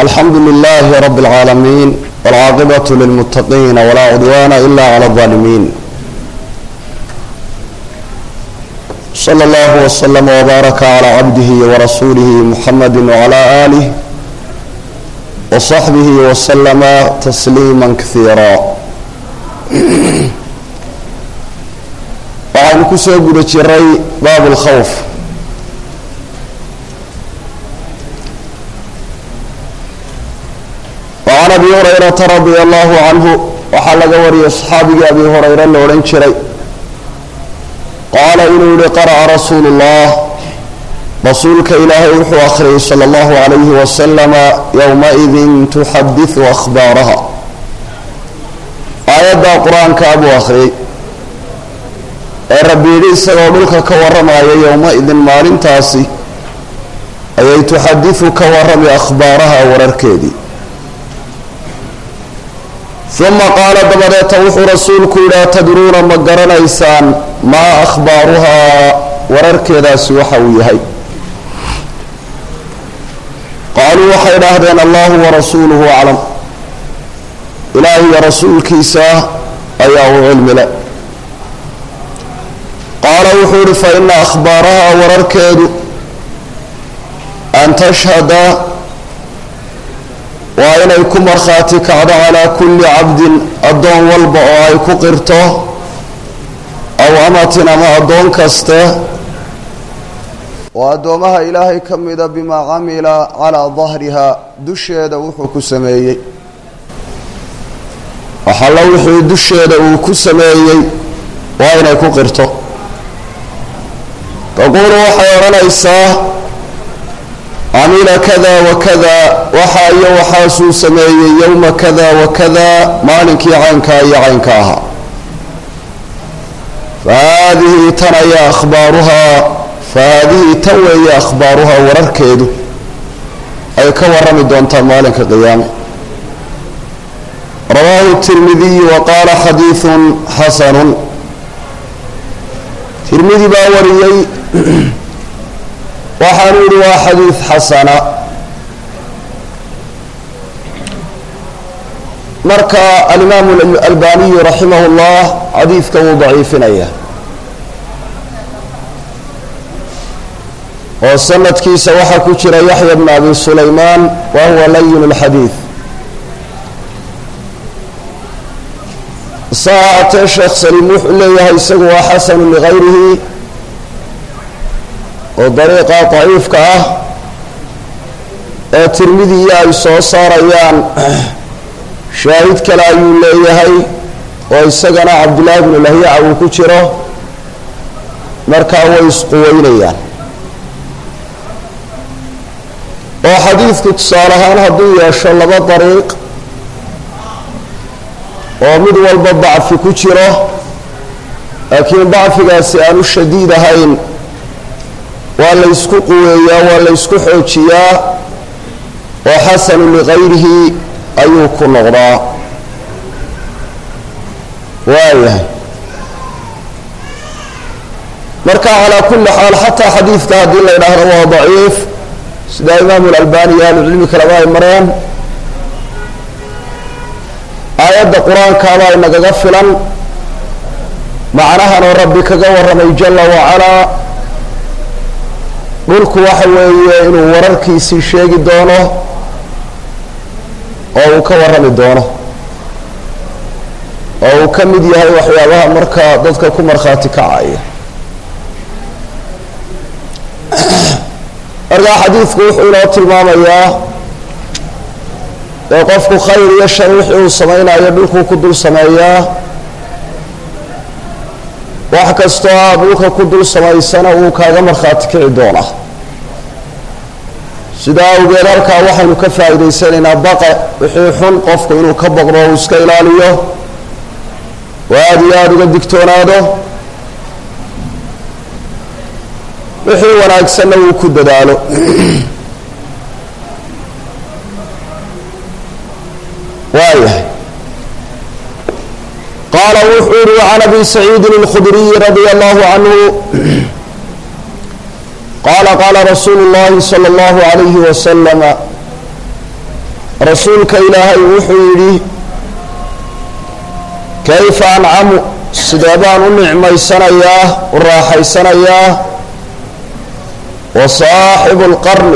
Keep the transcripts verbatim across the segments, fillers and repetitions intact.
الحمد لله رب العالمين والعاقبة للمتقين ولا عدوان إلا على الظالمين. صلى الله وسلم وبارك على عبده ورسوله محمد وعلى آله وصحبه وسلم تسليما كثيرا. وعن كسب جري باب الخوف. وعن أبي هريرة رضي الله عنه وحلق وري أصحابي أبي هريرة لورين شري قال إنه لقرأ رسول الله رسولك إلهي وحو أخري صلى الله عليه وسلم يومئذ تحدث أخبارها. آيات القرآن كأبو أخري ربي ليس وملك كورما يومئذ مالين تاسي أي تحدث كورم أخبارها ورركيدي. ثم قال دبرت وحو رسولك لا تدرون مقرن إيسان ما أخبارها ورركيدا سوحويهي. قالوا وحي نهدين الله ورسوله أعلم. إلهي رسول كيسا أياه علم لا. قال وحور فإن أخبارها ورركيد أن تشهد وإن يكون مرخاتك على كل عبد أدون والبعاء كقرته أو أمتنا ما أدون كسته وأدومها إلهي كمد بما عمل على ظهرها دشيد وحو كسميي وحلو وحو دشيد وكسميي وإن يكون قرته تقول وحيرنا إساه عمل كذا وكذا وحاي وحاسو سمي يوم كذا وكذا مالك يعينك يعينكاها. فهذه تنيا أخبارها فهذه توي أخبارها ورركيد أي كورم الدونتا مالك قيامه. رواه الترمذي وقال حديث حسن. ترمذي باوريي وحنور وحديث حسنة. مركا الإمام الألباني رحمه الله حديث كو ضعيف نية وسنة كيس وحكو جرى يحيى بن أبي سليمان وهو لين الحديث. ساعة الشيخ سليم محلي يسوى حسن لغيره وطريقة ضعيف كاه الترمذي يسوى صار أيام شاهد كلا يوليهي ويسقنا عبد الله بن لهيعة وكتره مركا ويسقوين أيام. وحديث كتصالحان هدو يشلب الطريق ومد والبضع في كتره لكن ضعف قاسئان الشديد هين ولا يسكو قويا ولا يسكو حوشيا وحسن لغيره أيوكو نغراء وايه مركا على كل حال حتى حديث هذه اللي نهره ضعيف سيدا إمام الألباني أهل العلم كلماء مريم آيات القرآن كاما إنك غفلا معناها أن ربك قورمي جل وعلا dhulku waxa weeye inuu wararkiisii sheegi doono oo uu ka warrami doono oo uu ka mid yahay waxyaabaha markaa dadka ku markhaati kacaya. markaa xadiidku wuxuu inoo tilmaamayaa ee qofku khayr iyo shar wixii uu samaynayo dhulkuu ku dul sameeyaa wax kastoo aad dhulka ku dul samaysana uu kaaga markhaati kici doonaa. sidaa awgeed halkaa waxaynu ka faa'iidaysanaynaa baqe wixii xun qofku inuu ka boqdo uu iska ilaaliyo oo aad iyo aada uga digtoonaado wixii wanaagsanna uu ku dadaalo. waayahay قال وحور عن أبي سعيد الخدري رضي الله عنه قال قال رسول الله صلى الله عليه وسلم رسولك إلهي وحيدي كيف أنعم سدابان النعمي سنياه والراحي سنياه وصاحب القرن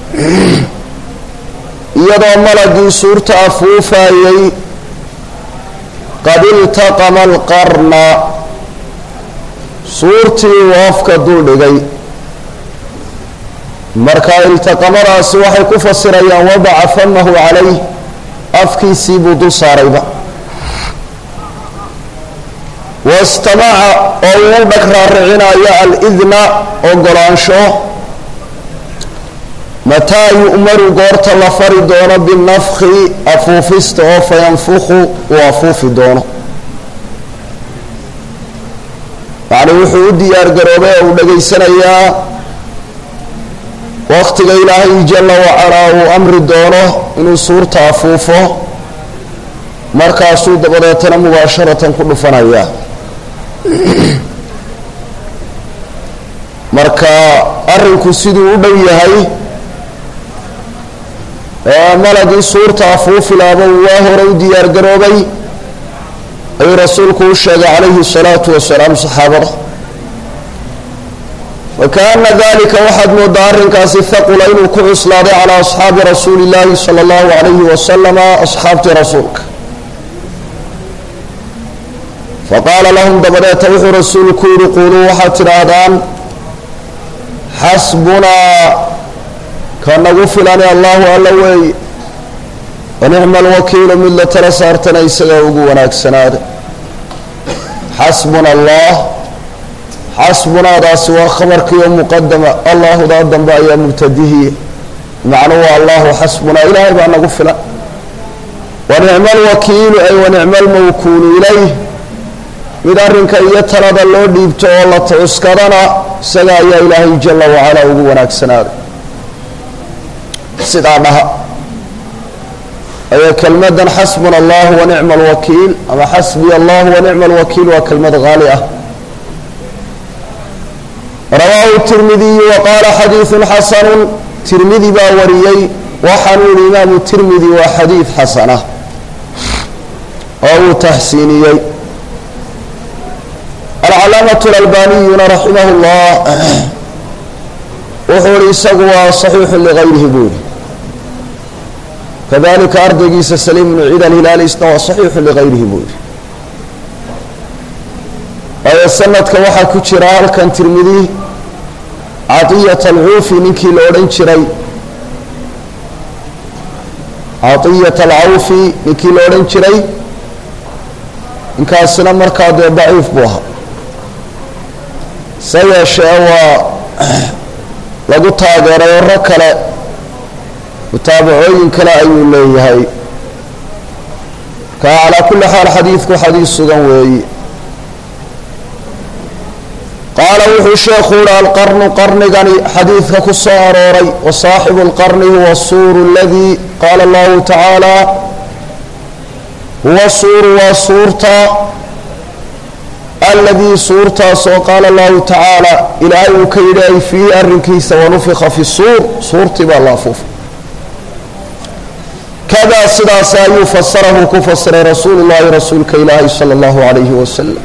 يضع ملقي سورة أفوفاي قد التقم القرن سورتي وافك دولي مركا التقم راسي وحي كفصر يا وضع فمه عليه أفكي سيبو صاريبا واستمع أول بكر الرعنا يا الإذن أقرانشو متى يؤمر قرط لفر دون بالنفخ أفوفست فينفخ وأفوف دونه يعني وحود يرقربه ولقي سنيا وقت إلهي جل وعلا وأمر دونه إنه صورة أفوفه مركا سود بدأتنا مباشرة كل فنايا مركا أرنكو سيدو ودويهاي ملقي صورة أفوف الأبو الله رودي يرقربي أي رسولك الشيخ عليه الصلاة والسلام صحابه وكان ذلك واحد مدار كاس الثقلين وكعصلاد على أصحاب رسول الله صلى الله عليه وسلم أصحاب رسولك فقال لهم دبدا توح رسولك يقولوا حتى رادان حسبنا كان غفلان الله ألوي ونعم الوكيل من لترسارتنا يسقوق وناكسناد حسبنا الله حسبنا ذا سوى خبرك يوم مقدمة الله ذا الدنباء يا مبتديه معنوه الله حسبنا إلهي بأن غفلان ونعم الوكيل أي ونعم الموكول إليه مدارنك يترى ذا اللو ديبتو والله تعسكرنا سقا يا إلهي جل وعلا وناكسناد سدعنا أي كلمة حسبنا الله ونعم الوكيل أما حسبي الله ونعم الوكيل وكلمة غالية رواه الترمذي وقال حديث حسن ترمذي باوريي وحنو الإمام الترمذي وحديث حسنة أو تحسينيي العلامة الألباني رحمه الله وحوري سقوى صحيح لغيره بوري كذلك أردقيس السليم بن عيد الهلالي استوى صحيح لغيره بوري وهي السنة كوحا كتشرال كان ترمذي عطية العوفي نكي لورين شري عطية العوفي نكي لورين شري إن كان السنة مركاد ضعيف بوها سيا شاوى lagu taageeray ro kale mutaabacooyin kale ayuu leeyahay ka ala kulli xaal xadiidku xadiis sugan weeyi qaala wuxuu sheekhu al-qarn qarnigani xadiidka ku soo arooray wa saaxibu al-qarni huwa as-suur alladhi qala Allah ta'ala huwa as-suur wa suurta الذي صورته قال الله تعالى إلهي كيداي في أرنكيس ونفخ في الصور صورتي باللافوف كذا صدا سايو فسره كفسر رسول الله رسولك إلهي صلى الله عليه وسلم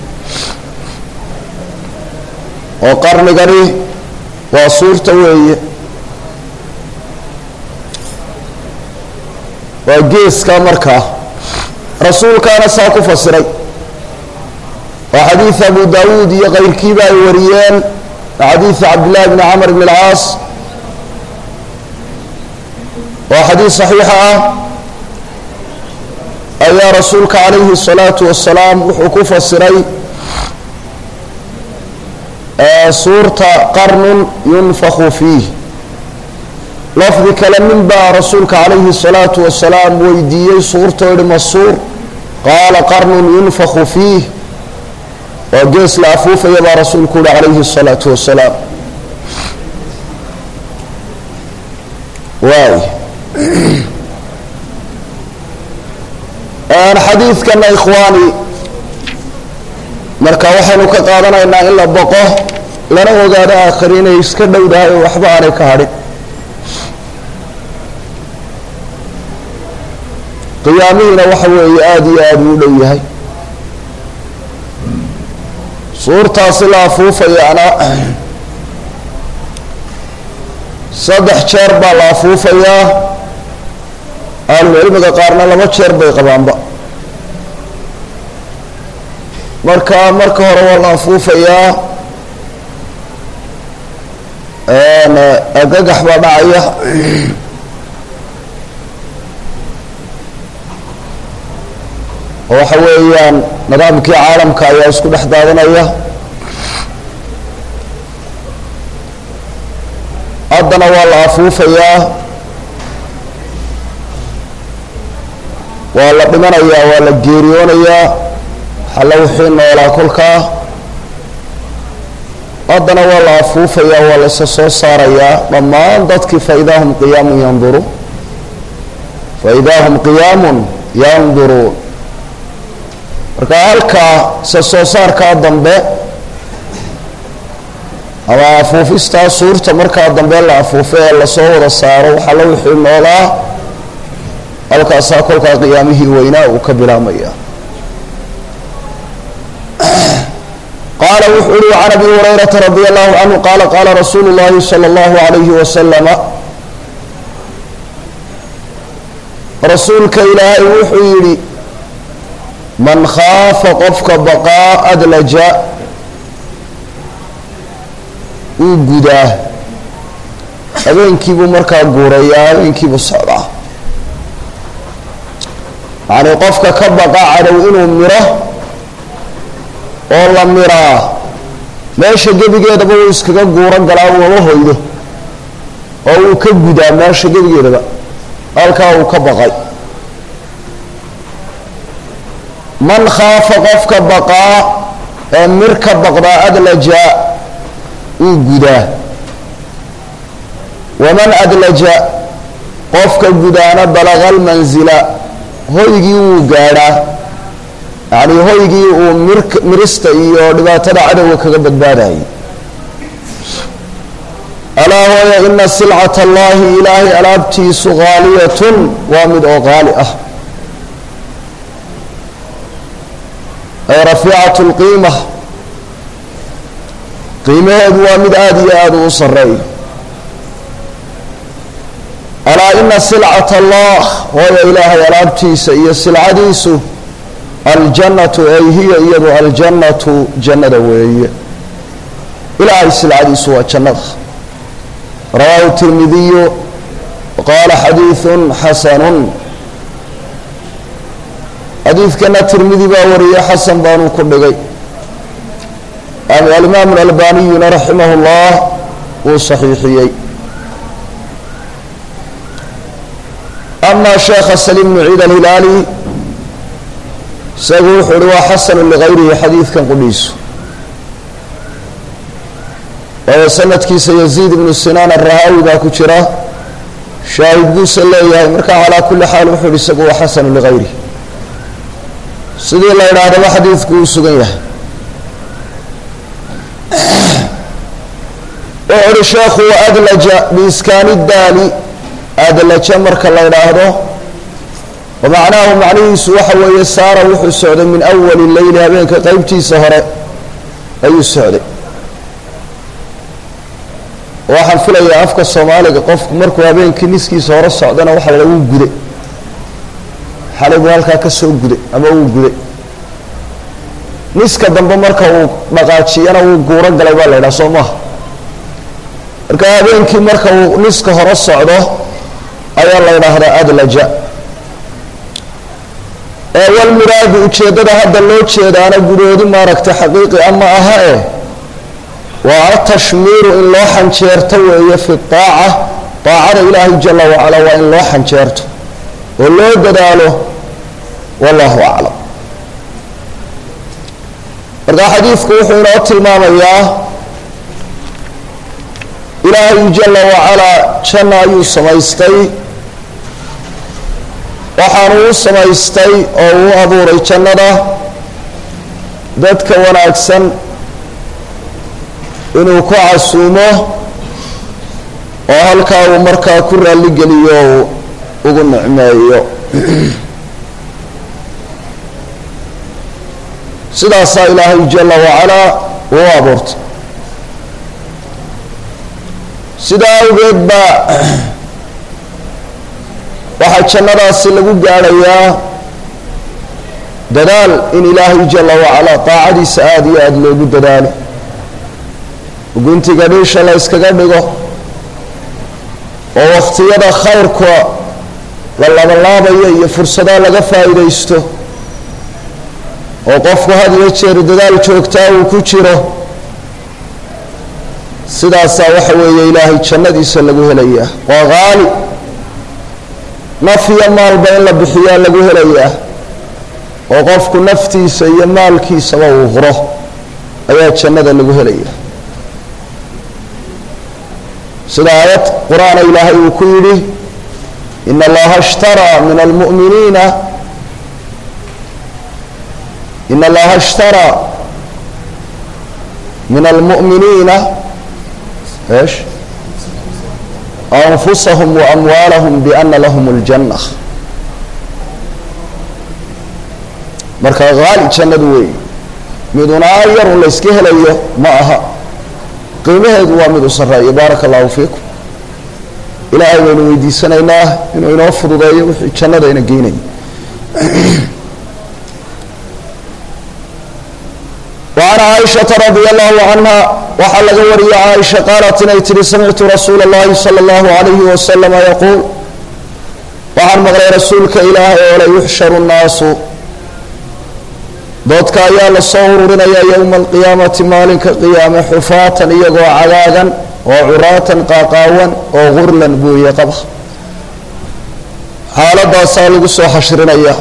وقرن قريه وصورته وهي وجيس كامركا رسول كان ساكو فسري وحديث أبو داود غير كيبا وريان حديث عبد الله بن عمرو بن العاص وحديث صحيحة أي رسولك عليه الصلاة والسلام وحكوف السري صورة قرن ينفخ فيه لفظ كلام من با رسولك عليه الصلاة والسلام ويدي صورة المصور قال قرن ينفخ فيه وجلس العفوف يبا رسولك عليه الصلاة والسلام واي أنا حديث كان إخواني مركا وحنو كقادنا إنا إلا بقه لنا وقاد آخرين يسكدوا داي وحبا عليك هاري qiyaamihiina waxa weeye aada iyo aada uu dhow yahay suurtaasi la afuufayaana saddex jeer baa la afuufayaa ahlucilmiga qaarna laba jeer bay qabaanba marka marka hore waa la afuufayaa agagax baa dhacaya oo waxa weeyaan nidaamkii caalamka ayaa isku dhex daadanaya haddana waa la afuufayaa waa la dhimanayaa waa la geeriyoonayaa xalla wixii noolaa kolkaa haddana waa la afuufayaa waa la isa soo saarayaa dhammaan dadkii faidaa hum qiyaamun yanduruun faidaa hum qiyaamun yanduruun marka halkaa isa soo saarkaa dambe ama afuufistaa suurta markaa dambe la afuufay ee lasoo wada saaro waxaa la wixii noolaa halkaasaa kolkaa qiyaamihii weynaa uu ka bilaabmaya qaala wuxuu uhi can abi hurayrata radi allahu canhu qaala qaala rasuulu llahi sala allahu alayhi wasalama rasuulka ilaahay wuxuu yidhi man khaafa qofka baqaa adlaja uu gudaa habeenkiibuu markaa guurayaa habeenkiibuu socdaa yacnii qofka ka baqa cadow inuu miro oo la miraa meesha gebigeedaba uu iskaga guuro galaa uama hoydo oo uu ka gudaa meesha gebigeedaba halkaa uu ka baqay man khaafa qofka baqaa ee mir ka baqdaa adlaja uu gudaa waman adlaja qofka gudaana balaga almanzila hoygii wuu gaadhaa yacnii hoygii uu mir mirista iyo dhibaatada cadowga kaga badbaadayay alaa hooya ina silcata allahi ilaahay alaabtiisu haaliyatun waa mid oo qaali ah ay rafiicatu lqiima qiimaheedu waa mid aada iyo aada u sareeyo alaa ina silcata allah hooya ilaahay alaabtiisa iyo silcadiisu aljannatu ay hiya iyadu aljannatu jannada weeye ilaahay silcadiisu waa jannada rawaahu tirmidiyu qaala xadiidun xasanun xadiidkana tirmidi baa wariyey xasan baanuu ku dhigay alimaam alalbaniyuna raximah llah wuu saxiixiyey ama sheekha salim bnu ciid alhilaali isagu wuxuu uhi waa xasanu ligayrihi xadiidkan qudhiisu waayo sanadkiisa yaziid ibnu sinaan arahaawi baa ku jira shaahid buuse leeyahay marka calaa kulli xaal wuxuu uhi isagu waa xasanu ligayrihi sidii la idhaahdaba xadiidku uu sugan yahay wuxuu uhi sheekhu adlaja biiskaani daali adlaja marka la idhaahdo wamacnaahu macnihiisu waxa weeye saara wuxuu socday min awali leyli habeenka qeybtiisa hore ayuu socday waxaan filayaa afka soomaaliga qofku markuu habeenkii niskiisa hore socdana waxa la wuu guday xalay buu halkaa ka soo guday ama wuu guday niska dambe marka uu dhaqaajiyana wuu guuro galay baa la yidhaha soo maha marka habeenkii marka uu niska hore socdo ayaa la yidhaahdaa adlaja ee walmuraadu ujeeddada hadda loo jeedaana gudoodi maaragtay xaqiiqi ama aha eh waa atashmiiru in loo xanjeerto weeye fi aaca aacada ilaahay jala wacala waa in loo xanjeerto oo loo dadaalo wallahu aclam marka xadiidku wuxuu inoo tilmaamayaa ilaahay jala wacalaa janna ayuu samaystay waxaanu u samaystay oo uu abuuray jannada dadka wanaagsan inuu ku casuumo oo halkaa uu markaa ku raalligeliyo ugu nicmeeyo sidaasaa ilaahay jalla wacalaa uu abuurtay sidaa awgeed baa waxaa jannadaasi lagu gaadhayaa dadaal in ilaahay jalla wacalaa daacadiisa aada iyo aada loogu dadaalo guntiga dhiisha la yskaga dhigo oo wakhtiyada khayrka la labanlaabayo iyo fursadaha laga faa'iidaysto oo qofku had iyo jeer dadaal joogtaa uu ku jiro sidaasaa waxa weeye ilaahay jannadiisa lagu helayaa waa qaali naf iyo maalba in la bixiyaa lagu helayaa oo qofku naftiisa iyo maalkiisaba uu huro ayaa jannada lagu helayaa sida aayad qur-aana ilaahay uu ku yidhi ina allaha ishtaraa min almu'miniina ina allaha ishtaraa min almu'miniina ايش أنفسهم وأموالهم بأن لهم الجنة marka qaali jannadu wey miduna yar la iska helayo ma aha qiimaheedu waa mid u sareeyo baaraka allahu fiikum ilaahay waynu weydiisanaynaa inuu inoo fududeeyo wixii jannada ina geynay وعن عائشة رضي الله عنها وحلق وري عائشة قالت نيتري سمعت رسول الله صلى الله عليه وسلم يقول وعن مغرى رسولك إلهي ولا يحشر الناس ضدك يا للصور يا يوم القيامة مالك قيامة حفاة يقوى علاقا وعراة قاقاوا وغرلا بويا قبخ حالة صالق سو حشرنا إياه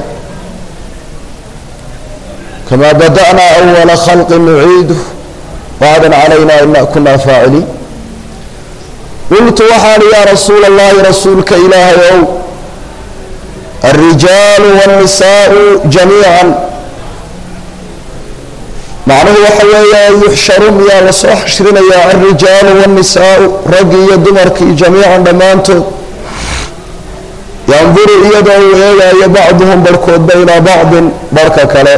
كما بدأنا أول خلق نعيده وعدا علينا إنا كنا فاعلين قلت وحالي يا رسول الله رسولك إله يوم الرجال والنساء جميعا معناه وحويا يحشرون يا لصو حشرنا يا الرجال والنساء رقي دمرك جميعا دمانته ينظر يدعو إلى بعضهم بركود بين بعض بركة كلا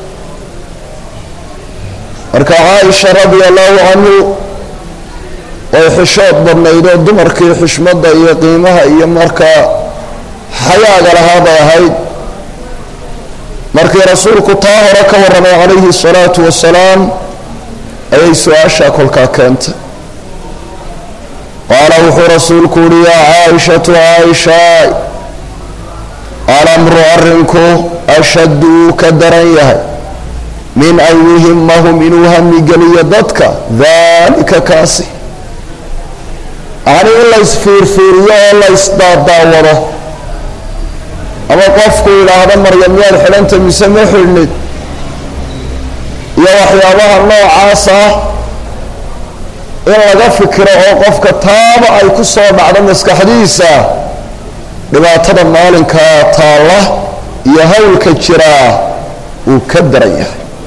marka Aisha radiyallahu anhu oo xishood badnaydo dumarkii xishmada iyo qiimaha iyo marka xayaaga lahaada ahayd markii rasuulku taa hore ka waramay calayhi salaatu wasalaam ayay su'aasha kolka keentay qaala wuxuu rasuulku yidhi yaa Aishatu Aisha alamru arrinku ashaddu ka daran yahay من أن يهمهم إنه هم قلي ضدك ذلك كاسي يعني الله يسفير فيريا الله يصداد داوره أما قفكوا إلى هذا مريم يا الحلنت مسمح الند يا وحيابها الله عاصى إلا ذا فكرة وقفك تابع أي قصة بعد مسك حديثة لما تدى مالك تالله يهولك الجراء وكدريه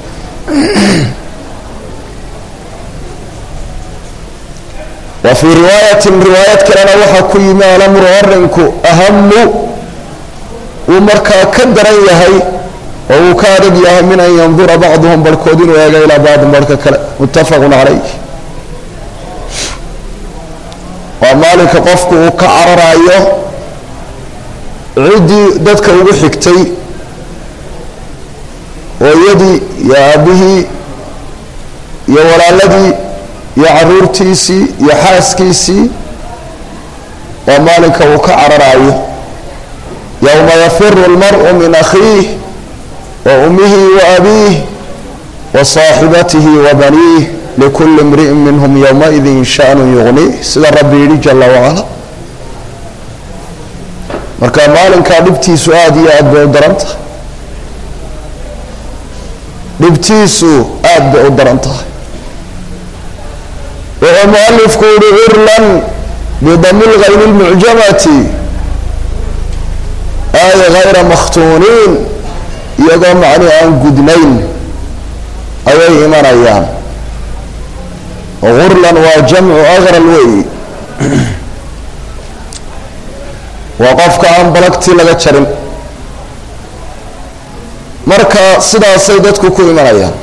وفي رواية رواية كلنا وحكي ما الأمر أرنكو أهم ومركا كدرا يهي وكادب يهي من أن ينظر بعضهم بالكودين ويجي إلى بعض مركا كلا متفق عليه ومالك قفك وكعر رأيه عدي دتك وحكتي ويدي يا أبيه يا ولالدي يا عرورتيسي يا حاسكيسي ومالك وكعر رأيه يوم يفر المرء من أخيه وأمه وأبيه وصاحبته وبنيه لكل امرئ منهم يومئذ شأن يغنيه سيد ربي جل وعلا مركا مالك دبتي سؤادي يا أبو درنته dhibtiisu aad bay u daran tahay wuxuu mu'alifku yidhi urlan bidami lghayni lmucjamati ay hayra makhtuuniin iyagoo macni aan gudnayn ayay imanayaan urlan waa jamcu agral weyi waa qofka aan balagtii laga jarin marka sidaasay dadku ku imanayaan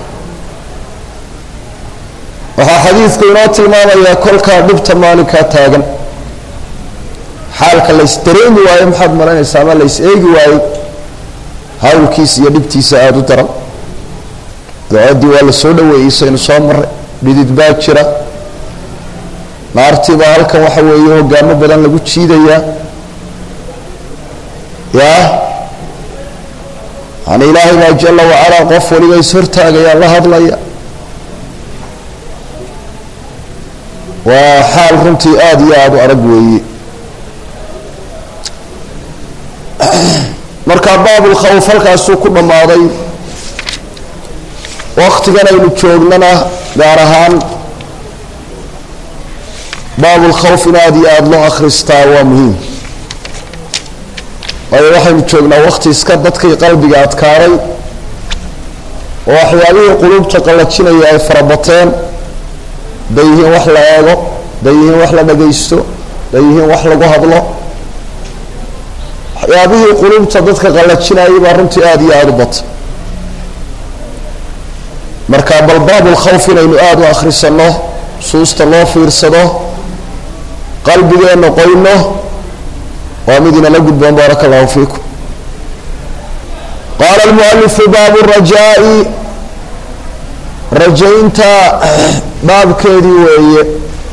waxaa xadiidku inoo tilmaamayaa kolkaa dhibta maalinkaa taagan xaalka la isdareemi waayo maxaad maranaysaa ama la is eegi waayo hawlkiisa iyo dhibtiisa aada u daran ducadii waa la soo dhaweeyey saynu soo marray dhidid baa jira naartii baa halkan waxa weeye hogaamo badan lagu jiidayaa yaa yani ilaahay baa jala wacalaa qof waliba is hortaagaya la hadlaya waa xaal runtii aada iyo aada u adag weeye marka baabulkhawf halkaasuu ku dhammaaday waktigan aynu joognana gaar ahaan baabulkhawf in aada iyo aada loo akhristaa waa muhiim waayo waxaynu joognaa wakti iska dadkii qalbiga adkaaday oo waxyaabihii quluubta qallajinaya ay farabateen day yihiin wax la eego day yihiin wax la dhagaysto day yihiin wax lagu hadlo waxyaabihii quluubta dadka qallajinayay baa runtii aada iyo aada u batay marka bal baabulkhawf inaynu aada u akhrisanno nusuusta loo fiirsado qalbigeenna qoyno waa mid inala gudboon baaraka allahu fiikum qaala almualifu baabu rajaa'i rajaynta baabkeedii weeye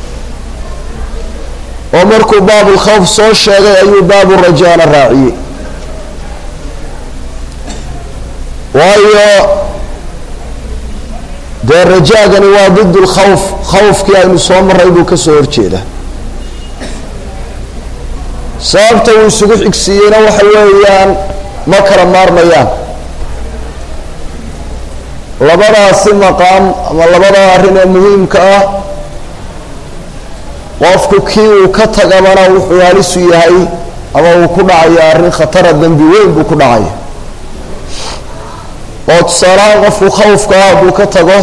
oo markuu baabulkhawf soo sheegay ayuu baabu rajaana raaciyey waayo dee rajaagani waa did lkhawf khawfkii aynu soo maray buu ka soo horjeeda sababta uu isugu xigsiiyeyna waxa weeyaan ma kala maarmayaan labadaasi maqaam ama labada arrin ee muhiimka ah qofku kii uu ka tagamana wuxuu halisu yahay ama uu ku dhacaya arrin khatara dembi weyn buu ku dhacaya oo tusaalahaan qofku khawfka ah hadduu ka tago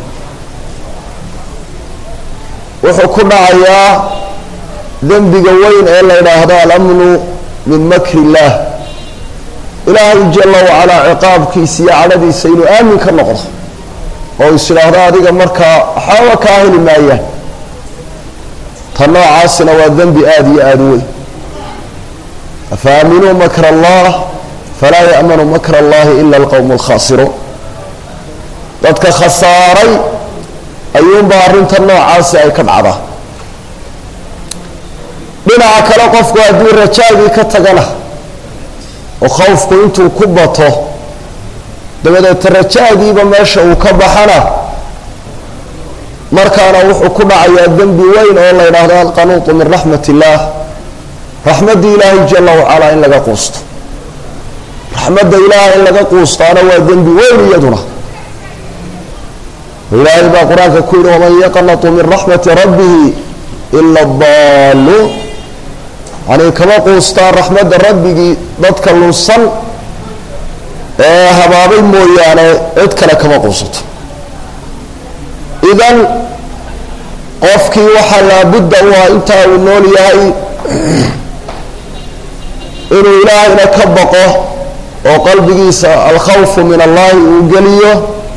wuxuu ku dhacayaa dembiga weyn ee la yidhaahdo alamnu min makri illaah ilaahay jala wacalaa ciqaabkiisa iyo cadhadiisa inuu aamin ka noqdo oo is idhaahdo adiga markaa waxaaba kaa heli maayaan ta noocaasina waa dembi aada iyo aada u weyn afa aaminuu makra allah falaa ya'manu makra allahi ila alqowmu alkhaasiruun dadka khasaaray ayuunba arrinta noocaasi ay ka dhacdaa dhinaca kale qofku hadduu rajaagii ka tagana oo khawfku intuu ku bato dabadeeta rajaagiiba meesha uu ka baxana markaana wuxuu ku dhacayaa dembi weyn oo la yidhaahdo alqanuutu min raxmat illaah raxmadda ilaahay jala wacalaa in laga quusto raxmadda ilaaha in laga quustaana waa dembi weyn iyaduna ilaahay baa qur-aanka ku yihi waman yaqnatu min raxmati rabbihi ila adaaluun yani kama quustaan raxmadda rabbigii dadka lunsan ee habaabay mooyaane cid kale kama quusato idan qofkii waxaa laabudda u ah intaa uu nool yahay inuu ilaahayna ka baqo oo qalbigiisa alkhawfu min allahi uu geliyo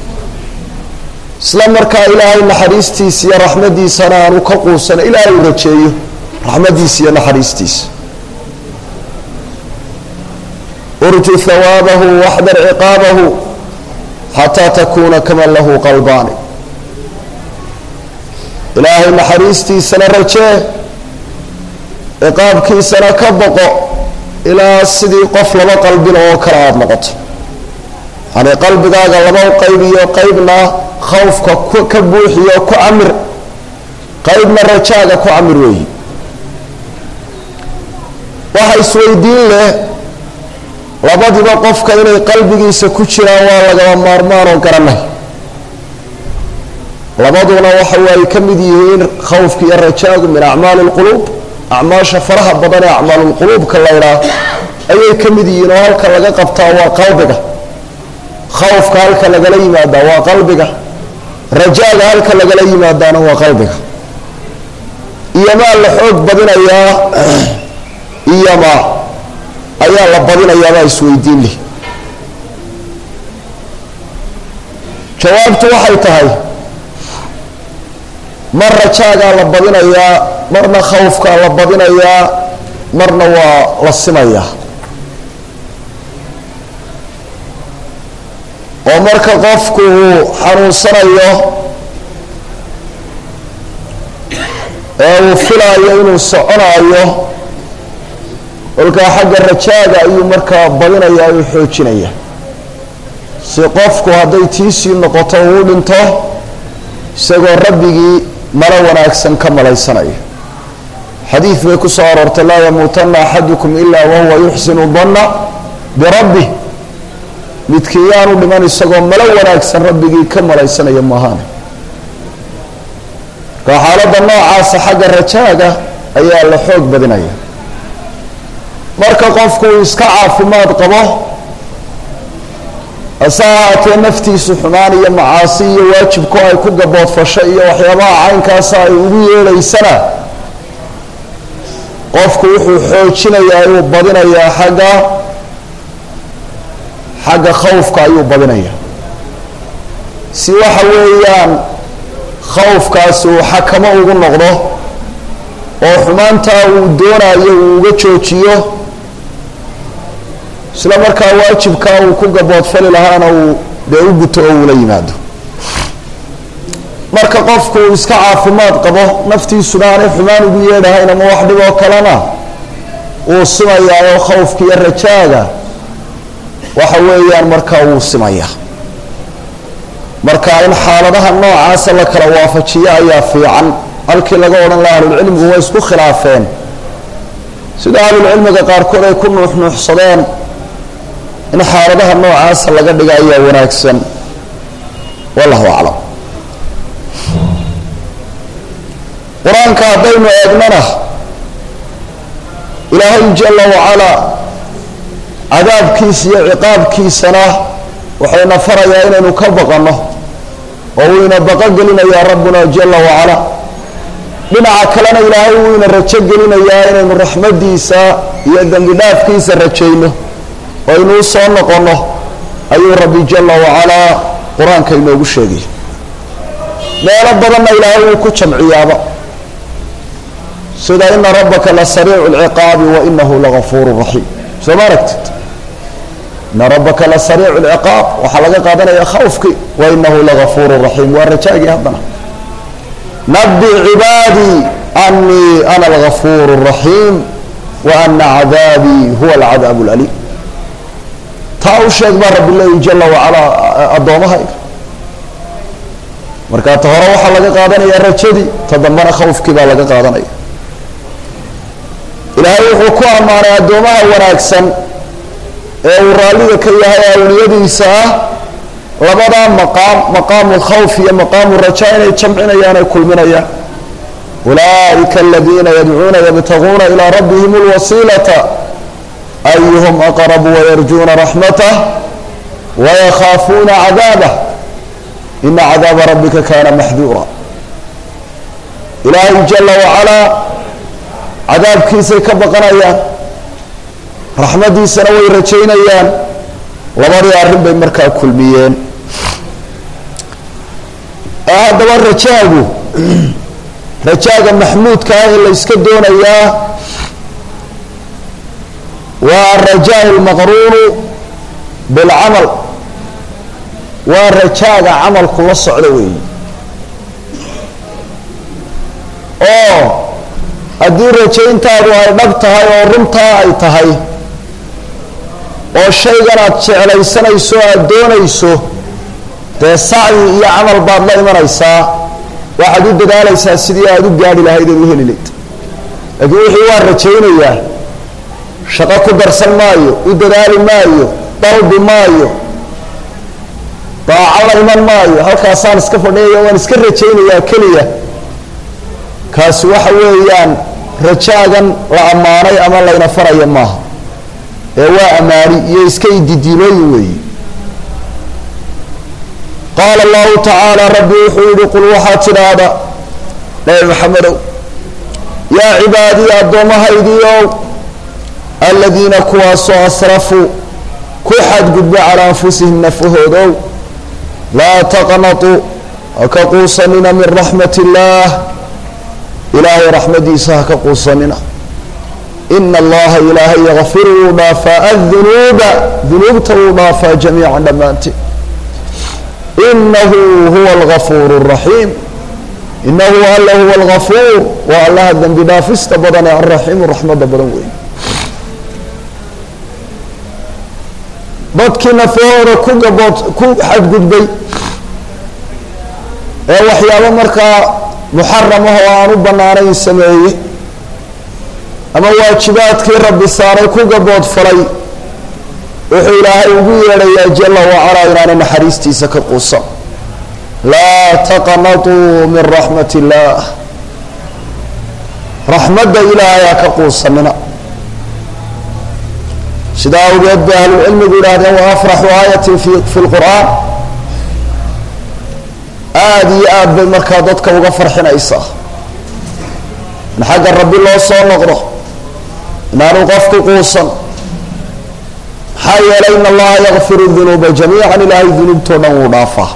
isla markaa ilaahay naxariistiisa iyo raxmaddiisana aanu ka quusana ilaahay uu rajeeyo raxmaddiisa iyo naxariistiisa urju hawaabahu waxdar ciqaabahu xataa takuuna kaman lahu qalbaani ilaahay naxariistiisana rajee ciqaabkiisana ka baqo ilaa sidii qof laba qalbina oo kale aada noqoto yani qalbigaaga laba qaybiyo qaybna khawfka ka buuxiyo ku camir qaybna rajaaga ku camir weeyi waxa isweydiin leh labadiba qofka inay qalbigiisa ku jiraan waa lagaba maarmaan oo garanay labaduna waxa ay ka mid yihiin khawfka iyo rajaagu min acmaali lquluub acmaasha faraha badan ee acmaalulquluubka la ydhaah ayay ka mid yihiin oo halka laga qabtaa waa qalbiga khawfka halka lagala yimaadaa waa qalbiga rajaaga halka lagala yimaadaana waa qalbiga iyomaa la xoog badinayaa iyoma ayaa la badinayaabaa isweydiin leh jawaabtu waxay tahay mar rajaagaa la badinayaa marna khawfkaa la badinayaa marna waa la simayaa oo marka qofku uu xanuunsanayo ee uu filaayo inuu soconaayo kolkaa xagga rajaaga ayuu markaa badinayaa uu xoojinaya si qofku hadday tiisii noqoto uu dhinto isagoo rabbigii mala wanaagsan ka malaysanayo xadiid bay ku soo aroortay laa yamuutanna axadukum ilaa wahuwa yuxsinu danna birabbih midkii yaanu dhiman isagoo malo wanaagsan rabbigii ka malaysanaya maahaan marka xaaladda noocaasa xagga rajaaga ayaa la xoog badinaya marka qofku uu iska caafimaad qabo hase ahaatee naftiisu xumaan iyo macaasi iyo waajibku ay ku gaboodfasho iyo waxyaabaha caynkaasa ay ugu yeedhaysana qofku wuxuu xoojinayaa ayuu badinayaa xagga xagga khawfka ayuu badinayaa si waxa weeyaan khawfkaasi uu xakamo ugu noqdo oo xumaantaa uu doonayo uu uga joojiyo isla markaa waajibkaa uu ku gaboodfali lahaana uu dee u guto oo uula yimaado marka qofku uu iska caafimaad qabo naftiisuna aanay xumaan ugu yeedhahayn ama wax dhiboo kalena uu simayaa oo khawfka iyo rajaaga waxa weeyaan markaa wuu simayaa marka in xaaladaha noocaasa la kala waafajiyo ayaa fiican halkii laga odhan laha ahlulcilmigu way isku khilaafeen sida ahlulcilmiga qaarkood ay ku nuuxnuuxsadeen in xaaladaha noocaasa laga dhiga ayaa wanaagsan wallahu aclam qur-aanka haddaynu eegnana ilaahay jala wacalaa cadaabkiisa iyo ciqaabkiisana waxayna farayaa inaynu ka baqanno oo uu ina baqo gelinayaa rabbuna jala wacalaa dhinaca kalena ilaahay uu ina rajo gelinayaa inaynu raxmadiisa iyo dembi dhaafkiisa rajayno oo inuu soo noqonno ayuu rabbi jala wacalaa qur-aanka inoogu sheegay meelo badanna ilaahay wuu ku jamciyaaba sida ina rabbaka la sariicu lciqaabi wa inahu lagafuuru raxiim soo ma aragtid ina rabbaka la sariicu lciqaab waxaa laga qaadanaya khawfkii wa inahu lagafuuru raxiim waa rajaagii haddana nabi cibaadii anii ana algafuuru raxiim wa ana cadaabii huwa alcadaab laliim taa u sheeg baa rabbi leeyi jala wacalaa addoommahayga markaa ta hore waxaa laga qaadanaya rajadii ta dambana khawfkii baa laga qaadanaya ilaahay wuxuu ku ammaanay addoomaha wanaagsan ee uu raallida ka yahay awliyadiisa ah labadaa maqaam maqaamu lkhawf iyo maqaamu rajaa inay jamcinayaan ay kulminayaan ulaa'ika aladiina yadcuuna yabtaguuna ilaa rabbihim lwasiilata ayuhum aqrabu wayarjuuna raxmatah wayakhaafuuna cadaabah ina cadaaba rabbika kaana maxduura ilaahay jala wacalaa cadaabkiisay ka baqanayaan raxmadiisana way rajaynayaan labadii arrin bay markaa kulmiyeen haddaba rajaagu rajaaga maxmuudka ah ee la yska doonayaa waa arajaa lmaqruunu bilcamal waa rajaaga camalku la socdo weeyi oo haddii rajayntaadu ay dhab tahay oo runtaa ay tahay oo shaygan aad jeclaysanayso aada doonayso dee sacyi iyo camal baad la imanaysaa waxaad u dadaalaysaa sidii aada u gaadhi lahayd eed u heli layd laakiin wixii waa rajaynayaa shaqo ku darsan maayo u dadaali maayo dalbi maayo daaco la iman maayo halkaasaan iska fadhiyaya waan iska rajaynayaa keliya kaasi waxa weeyaan rajaagan la ammaanay ama layna faraya maaha ee waa amaani iyo iska ididiilooyin weeyi qaala allahu tacaala rabbi wuxuu yihi qul waxaad tidhaahda nabi maxamedow yaa cibaadii addoommahaydiiow aladiina kuwaasoo asrafuu ku xadgudba calaa anfusihim nafahoodow laa taqnatuu haka quusanina min raxmat illaah ilaahay raxmadiisa haka quusanina ina allaha ilaahay yakfiru wuu dhaafaa adunuuba dunuubta wuu dhaafaa jamiican dhammaanteed inahu huwa algafuur الraxiim inahu alla huwa algafuur waa allaha dembi dhaafista badan ee alraxiimu raxmada badan weyn dadkii nafahooda ku gabood ku xadgudbay ee waxyaabo markaa muxaramah oo aan u banaanayn sameeyey ama waajibaadkii rabbi saaray ku gabood falay wuxuu ilaahay ugu yeedhayaa jala wacalaa inaanay naxariistiisa ka quusan laa taqnatuu min raxmat illaah raxmadda ilaahay ha ka quusanina sidaa awgeed bay ahlucilmigu yidhaahdeen wa afraxu aayatin fi fi lqur'aan aada iyo aad bay markaa dadka uga farxinaysaa in xagga rabbi loo soo noqdo inaanu qofku quusan maxaa yeelay in allaha yakfiru dunuuba jamiican ilaahay dunuubtoo dhan wuu dhaafaa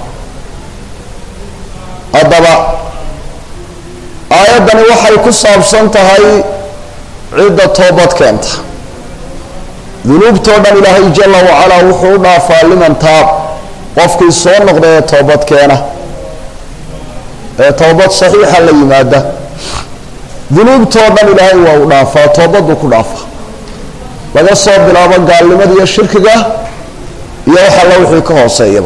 haddaba aayaddani waxay ku saabsan tahay cidda toobad keenta dunuubtoo dhan ilaahay jala wacalaa wuxuu u dhaafaa liman taab qofkii soo noqda ee toobad keena ee toobad saxiixa la yimaada dunuubtoo dhan ilaahay waa u dhaafaa toobaduu ku dhaafaa laga soo bilaabo gaalnimada iyo shirkiga iyo wax alla wixii ka hooseeyaba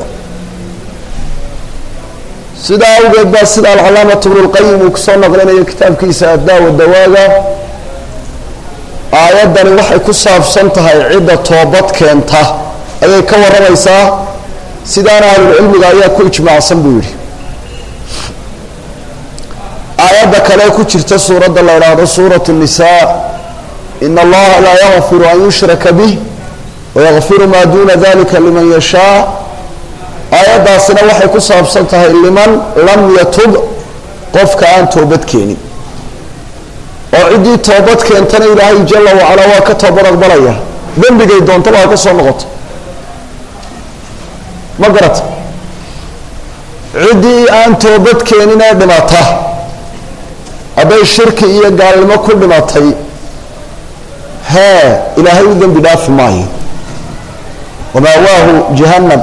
sidaa awgeed baa sida alcalaamatu ibnulqayim uu kusoo naqlinayo kitaabkiisa addaawa dawaaga aayaddani waxay ku saabsan tahay cidda toobad keenta ayay ka warramaysaa sidaana ahlulcilmiga ayaa ku ijmaacsan buu yidhi aayadda kale ku jirta suuradda la idhaahdo suuratu nisaa in allaha laa yakfiru an yushraka bih wayakfiru maa duuna dalika liman yashaa aayaddaasina waxay ku saabsan tahay liman lam yatub qofka aan toobad keenin oo ciddii toobad keentana ilaahay jala wacalaa waa ka toobad aqbalaya dembigay doontaba ha ka soo noqoto ma garata ciddii aan toobad keenin ee dhimata hadday shirki iyo gaalnimo ku dhimatay hee ilaahay u dembi dhaafi maayo wamaawaahu jahannam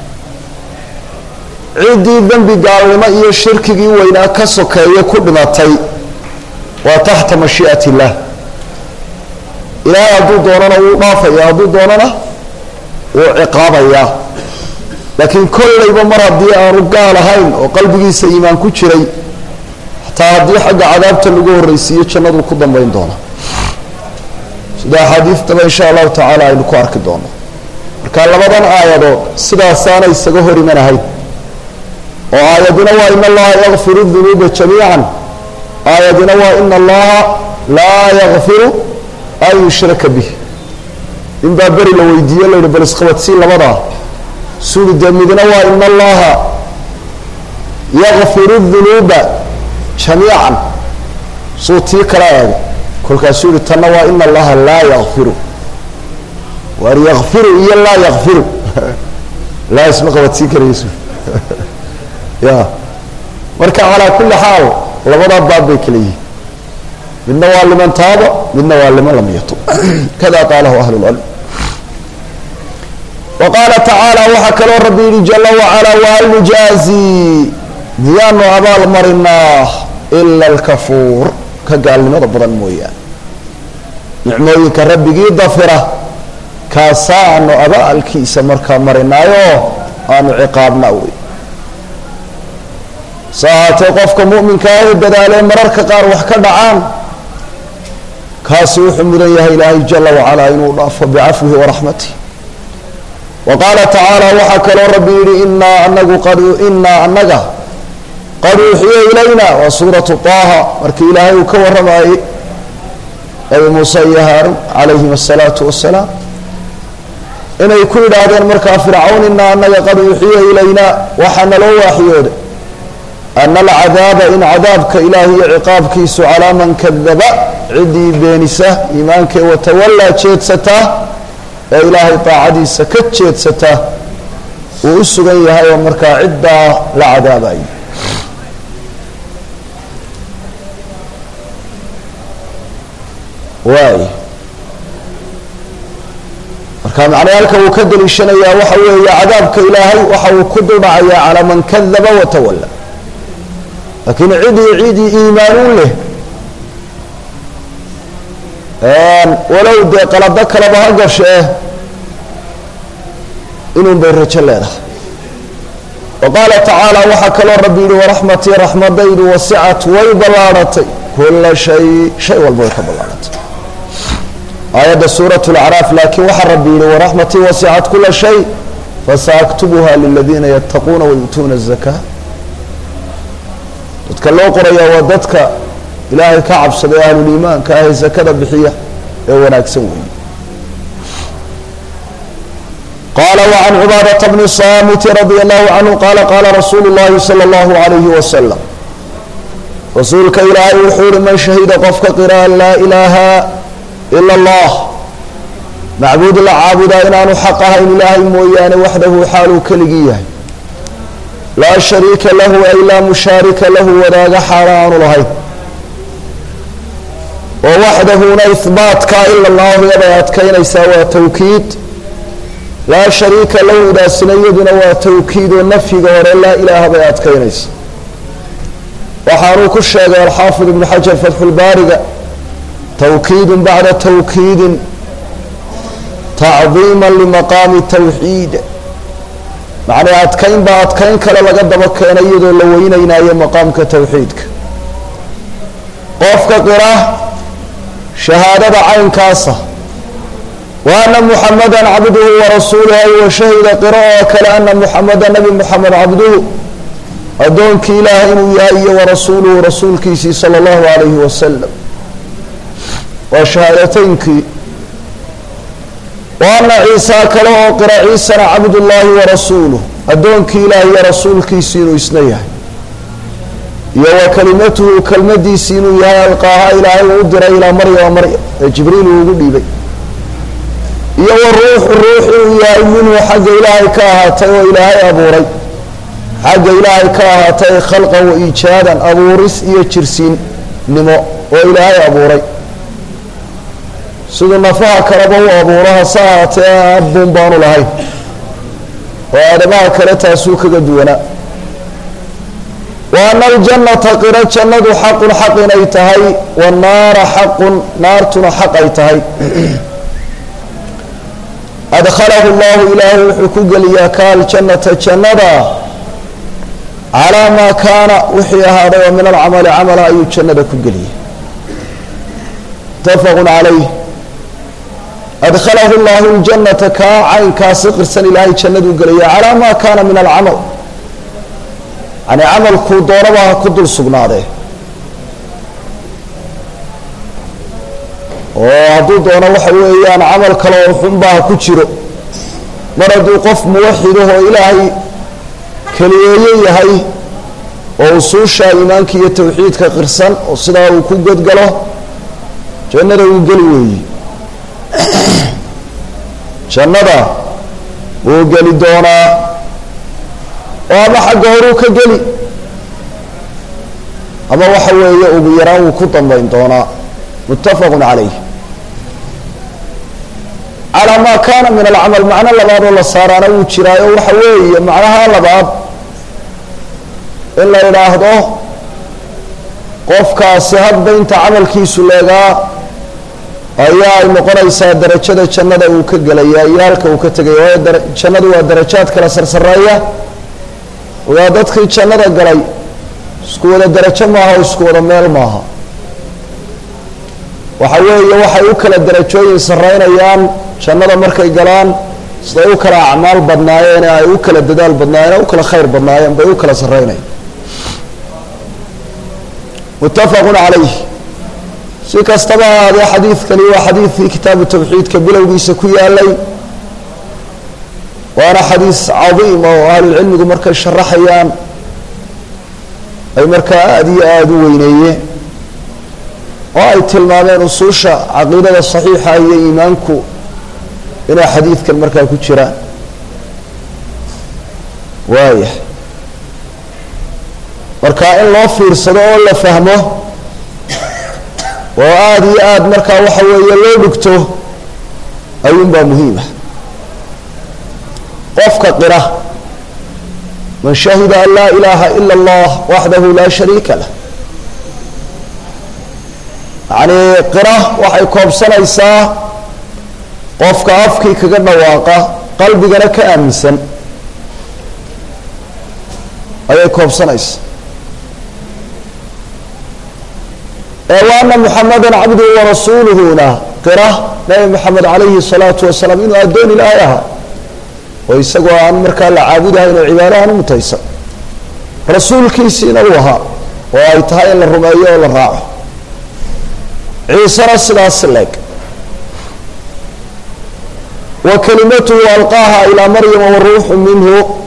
ciddii dembi gaalnimo iyo shirkigii weynaa ka sokeeye ku dhimatay waa taxta mashii'at illaah ilaahay hadduu doonana wuu dhaafaya hadduu doonana wuu ciqaabayaa laakiin kollayba mar haddii aanu gaal ahayn oo qalbigiisa iimaan ku jiray xataa haddii xagga cadaabta lagu horreysiiyo jannaduu ku dambayn doona sida axaadiidtaba insha allahu tacaala aynu ku arki doono marka labadan aayadood sidaasaana isaga hor imanahayn oo aayadina waa in allaha yakfiru dunuuba jamiican aayadina waa in allaha laa yakfiru an yushraka bih in baa beri la weydiiye la yihi bal isqabadsii labadaa suli dee midna waa in allaha yakfiru dunuuba jamiican suu tii kala eego kolkaasuu yihi tanna waa in allaha laa yakfiru waar yakfiru iyo laa yakfiru laa isma qabadsiin karayso ya marka calaa kulli xaal labadaa baab bay kala yihiin midna waa liman taaba midna waa liman lam yatub kada qaalahu ahlulcilm wa qaala tacaala waxaa kaloo rabbi yihi jala wacalaa wahal nujaazi miyaanu abaal marinaa ila alkafuur ka gaalnimada badan mooyaane nicmooyinka rabbigii dafira kaasaanu abaalkiisa markaa marinaayo aanu ciqaabnaa wey saahaatee qofka mu'minkaa u dadaalee mararka qaar wax ka dhacaan kaasi wuxuu mudan yahay ilaahay jala wacalaa inuu dhaafo bicafwihi waraxmatih wa qaala tacaala waxaa kaloo rabbi yihi inaa anagu qad inaa anaga qad uuxiya ilayna waa suuratu taaha markii ilaahay uu ka warramayey nabi muuse iyo haarun calayhim asalaatu wassalaam inay ku yidhaahdeen markaa fircawn inaa anaga qad uuxiya ilayna waxaa naloo waaxyooday ana alcadaaba in cadaabka ilaahi iyo ciqaabkiisu calaa man kadaba ciddii beenisa iimaankee watawallaa jeedsataa ee ilaahay daacadiisa ka jeedsataa uu u sugan yahay oo markaa ciddaa la cadaabayo waay marka macnayaalka uu ka daliishanayaa waxa weeye cadaabka ilaahay waxa uu ku dudhacayaa calaa man kadaba watawalla laakiin cidii cidii iimaanuun leh walow dee qalado kaleba ha gashee inun bay rajo leedahay wa qaala tacaala waxaa kaloo rabbi yihi waraxmatii raxmadaydu wasicat way ballaadhatay kula shay shay walba way ka ballaadhatay aayadda suurat lacraaf laakiin waxaa rabbi yihi waraxmatii wasicat kula shay fasaaktubuha liladiina yattaquuna wayu'tuuna الzakaa dadka loo qoraya waa dadka ilaahay ka cabsaday ahluliimaanka ahe zakada bixiya ee wanaagsan weeye qaala وعan cubaadaةa bni saamiti radي الlahu canhu qaala qaala rasuulu الlahi salى الlahu عalayhi wasalam rasuulka ilaahay wuxuu yihi man shahida qofka qira an laa ilaaha ila اllah macbuud la caabudaa inaanu xaq ahayn ilaahay mooyaane waxdahu xaaluu keligii yahay laa shariika lahu ay laa mushaarika lahu wadaaga xaala aanu lahayn oo waxdahuna ihbaatka ila allahu yabay adkaynaysaa waa tawkiid laa shariika lahu idaasina iyaduna waa tawkiid oo nafyiga hore laa ilaaha bay adkaynaysa waxaanuu ku sheegay alxaafid ibnu xajar fatxulbaariga tawkiidun bacda tawkiidin tacdiima limaqaami tawxiid macnaa adkayn baa adkayn kale laga daba keenay iyadoo la weyneynayo maqaamka tawxiidka qofka qira shahaadada caynkaasa wa ana muxamadan cabduhu warasuuluhu ay washahida qira oo kale ana muxamada nabi muxamed cabduhu addoonkii ilaahay inuu yahay iyo warasuuluhu rasuulkiisii sala allahu alayhi wasalam waa shahaadateynkii wa ana ciisaa kale oo qira ciisana cabdullaahi warasuuluh addoonkii ilaahay iyo rasuulkiisii inuu isna yahay iyo wa kalimatuhu kelmadiisii inuu yahay alqaaha ilaahay uu u diray ilaa maryama maryam ee jibriil uu ugu dhiibay iyo wa ruuxu ruux inuu yahay minhu xagga ilaahay ka ahaatay oo ilaahay abuuray xagga ilaahay ka ahaatay khalqan wa iijaadan abuuris iyo jirsiinnimo oo ilaahay abuuray siduu nafaha kaleba u abuuro hase ahaatee abbuun baanu lahayn oo aadamaha kale taasuu kaga duwanaa wa ana aljannata qira jannadu xaqun xaq inay tahay wanaara xaqun naartuna xaq ay tahay adkhalahu llahu ilaahay wuxuu ku geliyaa ka aljannata jannada calaa maa kaana wixii ahaaday oo min alcamali camala ayuu jannada ku geliyay mutafaqun calayh adkhalahu llahu ljannata kaa caynkaasi qirsan ilaahay jannaduu gelaya calaa maa kaana min alcamal yani camalkuu doonaba ha ku dul sugnaadee oo hadduu doono waxa weeyaan camal kale oo xunbaa ha ku jiro mar hadduu qof muwaxidahoo ilaahay keliyeeye yahay oo usuusha iimaanka iyo tawxiidka qirsan oo sidaa uu ku godgalo jannada uu geli weeyi jannada wuu geli doonaa oo ama xagga horuu ka geli ama waxa weeye ugu yaraan wuu ku dambayn doonaa muttafaqun calayh calaa maa kaana min alcamal macno labaad oo la saaraana wuu jiraayo waxa weeye macnaha labaad in la idhaahdo qofkaasi hadba inta camalkiisu leegaa ayaa ay noqonaysaa darajada jannada uu ka gelaya iyo halka uu ka tegaya waayo dara jannadu waa darajaad kala sarsareeya waa dadkii jannada galay isku wada darajo maaha o isku wada meel maaha waxa weeye waxay u kala darajooyin sarreynayaan jannada markay galaan siday u kala acmaal badnaayeen ee ay u kala dadaal badnaayeen ee u kala khayr badnaayeen bay u kala sarreynayaan muttafaqun calayh si kastaba ahaadee xadiidkani waa xadiidkii kitaabu tawxiidka bilowgiisa ku yaalay waana xadiis cadiim oo ahlulcilmigu markay sharaxayaan ay markaa aada iyo aada u weyneeyeen oo ay tilmaameen usuusha caqiidada saxiixa iyo iimaanku inay xadiidkan markaa ku jiraan وايه marka in loo fiirsado oo la fahmo oo aad iyo aad marka waxa weeye loo dhigto ayuun baa muhiim ah qofka qira man shahida an la ilaha illa allah wahdahu la sharika lah yani qira waxay koobsanaysaa qofka afkii kaga dhawaaqa qalbigana ka aaminsan ayay koobsanaysaa وأن محمدا عبده ورسوله له قرأ نبي محمد عليه الصلاة والسلام إنه أدون الآية ويسقوا عن مركا العابدة إلى عبارة متيسة رسول كيسين أوها وآيتها إلى الرمائية ولا الراعة عيسى رسل أسلك وكلمته ألقاها إلى مريم والروح منه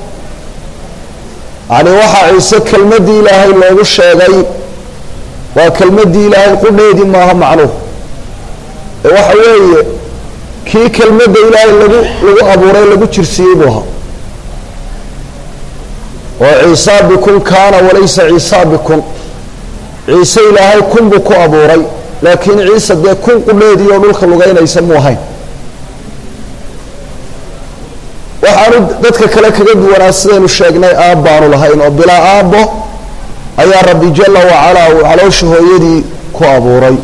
يعني وحى عيسى كلمة إلهي الله الشيغي وكلمة إلهي قلنا ما هم معلوه وحوي كي كلمة إلهي لغو لغو أبوري لغو ترسيبها وعيسى بكم كان وليس عيسى بكم عيسى إلهي كن بكو أبوري لكن عيسى دي كن قلنا دي يوملك اللغين يسموها وحارد دادك كلاك قد وناسدين الشيقناي آبانو لهين وبلا آبو أي ربي جل وعلا وعلى شهويدي كوابوري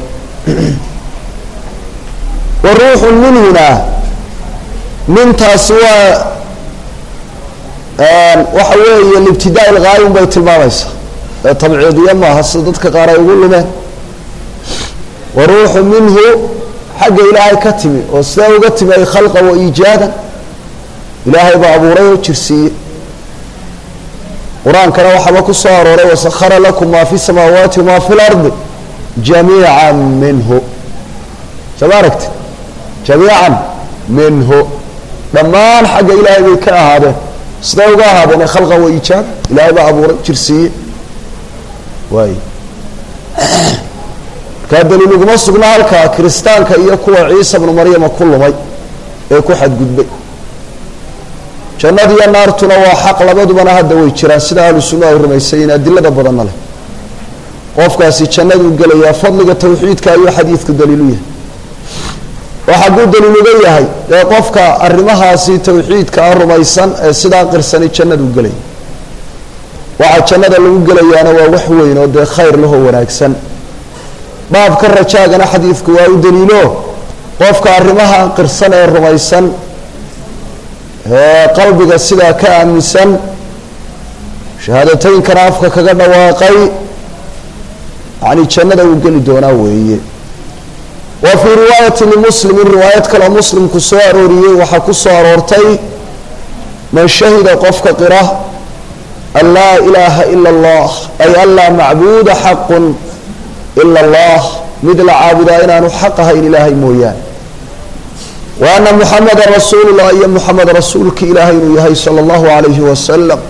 والروح من هنا من تسوى وحوي الابتداء الغاية بيت الماميس طبعا ما هصدتك قارا يقول له وروح منه حق إلهي كتمي وسلاو كتمي خلقه وإيجادا إلهي بأبوري وترسيه قرآن كان وحبك الصار وسخر لكم ما في السماوات وما في الأرض جميعا منه تباركت جميعا منه لما حق إلهي بك هذا صدوق هذا خلقه وإيجاد إلهي بأبو جرسي واي كان دليل مصدقنا لك كريستان كيكو عيسى بن مريم كل مي يكو حد قد jannada iyo naartuna waa xaq labadubana hadda way jiraan sida ahlu sunnah rumaysan adillada badan leh qofkaasi jannadu galaya fadliga tawxiidka ayuu xadiidku daliil u yahay waxa uu daliil u yahay ee qofka arrimahaasi tawxiidka rumaysan ee sida qirsani jannadu galay waxa jannada lagu galayaana waa wax weyn oo de khayr leh oo wanaagsan baabka rajaagana xadiidku waa u daliilo qofka arrimaha qirsan ee rumaysan qalbiga sida ka aaminsan shahaadatayn kana afka kaga dhawaaqay yani jannada uu gali doonaa weeye wa fi riwaayati muslim riwaayat kala muslim ku soo arooriyay waxa ku soo aroortay man shahida qofka qira alla ilaha illa allah ay alla ma'buud haqqun illa allah midla aabuda inaanu xaqaha ilahi mooyaan وأن محمد رسول الله يا محمد رسولك إلهي إلهي صلى الله عليه وسلم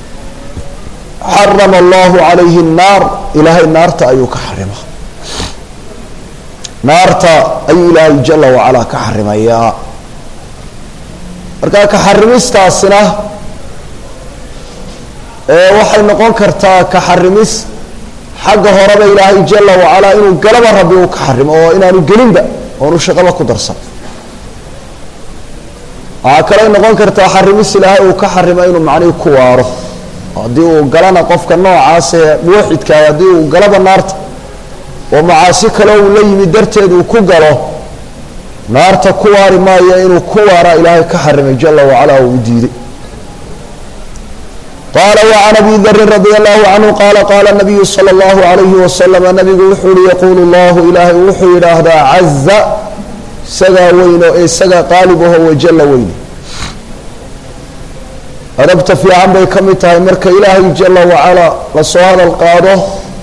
حرم الله عليه النار إلهي النار تأيو كحرمه نار أي إلهي جل وعلا كحرمه يا أركا كحرميس تاسنا إيه وحي نقول كرتا كحرميس حق هرب إلهي جل وعلا إنه قلب ربي وكحرمه وإنه قلن بأ ونشغل كدرسا كلا نقول كرتا حرميس إلهي وكحرمه إنه معني كواره هذه وقلنا قفك النوع عاسى موحد كهذه وقلب النار ومعاسي كلا ولي مدرته وكجله نار كوار ما ينو كوار إلهي كحرمه جل وعلا وديده قال وعن أبي ذر رضي الله عنه قال قال النبي صلى الله عليه وسلم النبي وحول يقول الله إلهي وحول هذا عز سجى وينه إيه سجى قالبه وجل وينه أربت في عمري كم تهمرك إلهي جل وعلا لصهاد القاضي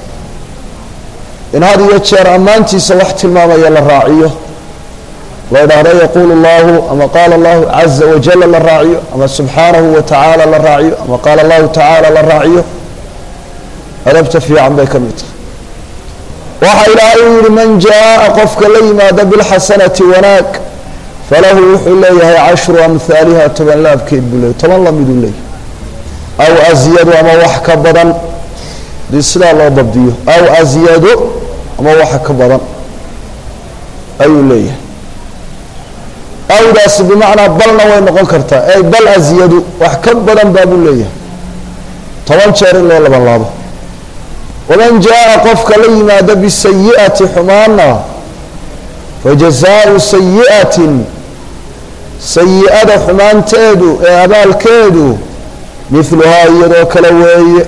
إن هذه يتشير أمانتي سوحت الماما يلا الراعيه وإذا يقول الله أما قال الله عز وجل للراعيه أما سبحانه وتعالى للراعيه أما قال الله تعالى للراعيه أربت في عمري كم تهمرك وحا إلهي من جاء قفك لي ماذا بالحسنة وناك فله وحو ليه عشر أمثالها تبن لا بكيد بليه طبعا الله مدون ليه aw azyadu ama wax ka badan dii sidaa loo dabdiyo aw azyadu ama wax ka badan ayuu leeyahay awdaas bimacnaa balna way noqon kartaa ay bal azyadu wax ka badan baa buu leeyahay toban jeer in loo laban laabo waman jaa qofka la yimaado bisayi'ati xumaana fajazaau sayi'atin sayi'ada xumaanteedu ee abaalkeedu miluhaa iyadoo kale weeye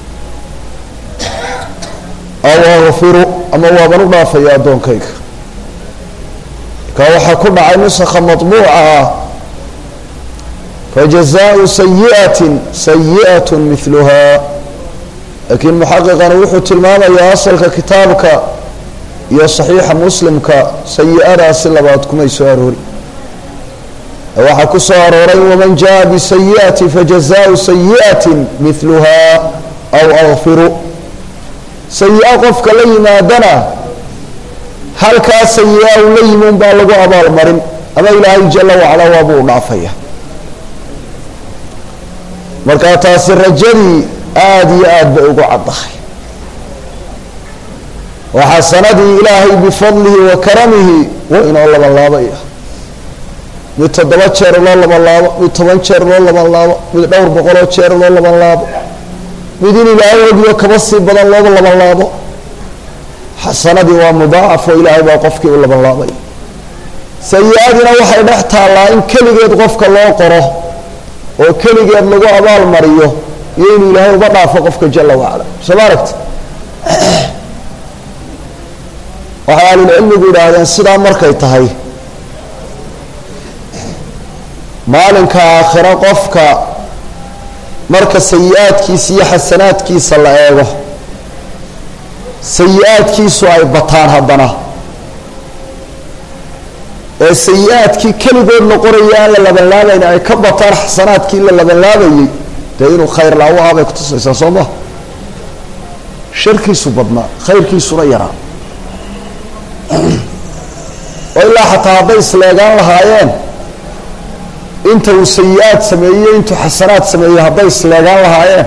aw akfiru ama waaban u dhaafaya addoonkayga markaa waxaa ku dhacay nusakha maطbuuca ah fajazaau sayi'atin sayi'at miluhaa laakiin muxaqiqana wuxuu tilmaamayaa asalka kitaabka iyo saxiixa muslimka sayi'adaasi labaad kumay soo aroori waxaa ku soo arooray waman jaa bisayi'ati fajazaau sayi'atin miluhaa aw akfiru sayi-a qofka la yimaadana halkaa sayi-a uu la yimi un baa lagu abaalmarin ama ilaahay jala wacala waabuu u dhaafaya markaa taasi rajadii aada iyo aad bay ugu caddahay oo xasanadii ilaahay bifadlihi wa karamihi waa inoo laban laabaya mid toddoba jeer loo laban laabo mid toban jeer loo laban laabo mid dhowr boqoloo jeer loo laban laabo mid in ilaahay ogiyo kaba sii badan looga laban laabo xasanadii waa mudaacaf oo ilaahay baa qofkii u laban laabay sayi-adina waxay dhex taallaa in keligeed qofka loo qoro oo keligeed lagu abaal mariyo iyo inuu ilaahay uba dhaafo qofka jala wacala soo ma aragti waxay ahlulcilmigu yidhaahdeen sidaa markay tahay maalinka aakhiro qofka marka sayi-aadkiisa iyo xasanaadkiisa la eego sayi-aadkiisu ay bataan haddana ee sayi-aadkii keligood la qoraya aan la labanlaabayna ay ka bataan xasanaadkii la labanlaabayey dee inuu khayr laawo ah bay kutusaysaa soo ma sharkiisu badnaa khayrkiisuna yaraa oo ilaa xataa hadday isleegaan lahaayeen inta uu sayi-aad sameeyey intuu xasanaad sameeyey hadday isleegaan lahaayeen